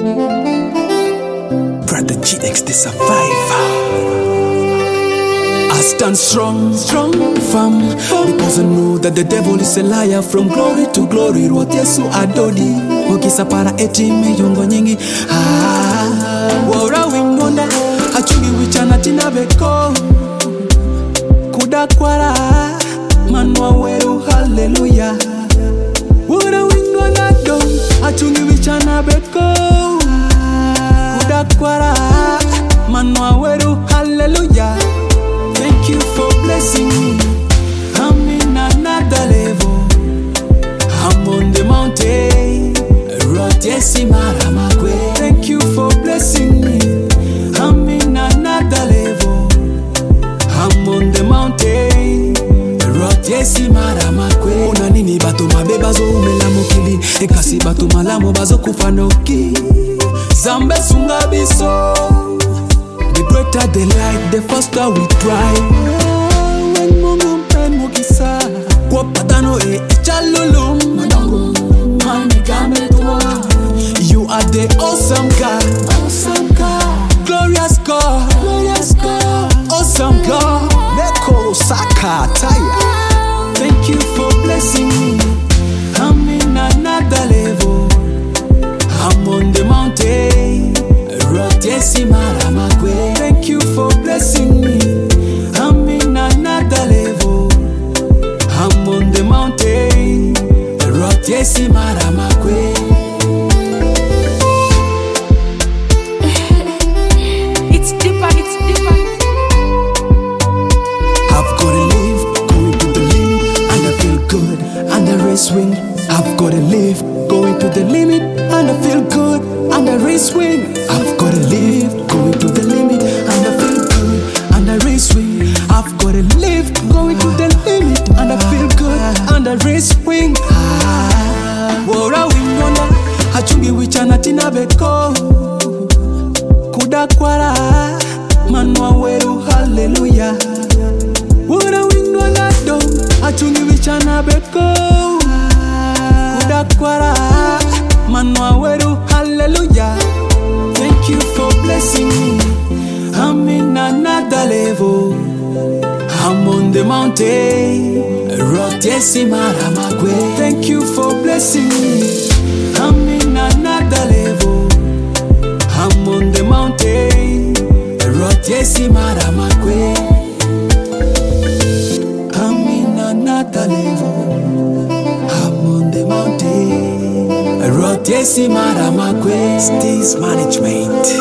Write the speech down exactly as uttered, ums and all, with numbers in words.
Brother G X, the survivor. I stand strong, strong, firm, because I know that the devil is a liar. From glory to glory, Ruoth Yesu adodi. Okisa para eti meyongo nyingi. Ah, wora wingonda, achungi wichana tina beko. Kuda kwara, manwa weru, hallelujah. Wora wingonda do, achungi wichana beko. Kuda kwara, manwa weru, hallelujah. Thank you for blessing me. I'm in another level. I'm on the mountain. Ruoth Yesu maramakwe. Thank you for blessing me. I'm in another level. I'm on the mountain. Ruoth Yesu maramakwe. Una nini bato mabeba zo umela mokili. Ekasi bato malamo bazo kufanoki. Zambe sunga biso. The greater the light, the faster we try. When mungu mpen mukisa kwa patano e ichalulum manangu mami kame tuwa. You are the awesome God, awesome God, glorious God, glorious God, awesome God. Neko saka taya. Thank you for blessing me. I'm in another level. I'm on the mountain. Ruoth Yesu maramakwe. Thank you for blessing me. I'm in another level. I'm on the mountain. Ruoth Yesu maramakwe. It's deeper, it's deeper. I've gotta live, going to the limit, and I feel good, and the race win. I've gotta live, going to the limit, and I feel good, and the race win. I've gotta live, going to the limit, and I feel good, and the race win. I've gotta live, going to the limit, and I feel good, and the race win. Ah, wora wingonda, achungi wichana tina beko. Kuda kwara, manwa weru, hallelujah. Wora wingonda do, achungi wichana beko. Kuda kwara, manwa weru, hallelujah. Thank you for blessing me. I'm in another level. I'm on the mountain. Ruoth Yesu maramakwe. Thank you for blessing me. I'm in another level. I'm on the mountain. Ruoth Yesu maramakwe. I'm in another level. I'm on the mountain. Ruoth Yesu maramakwe. Stays management.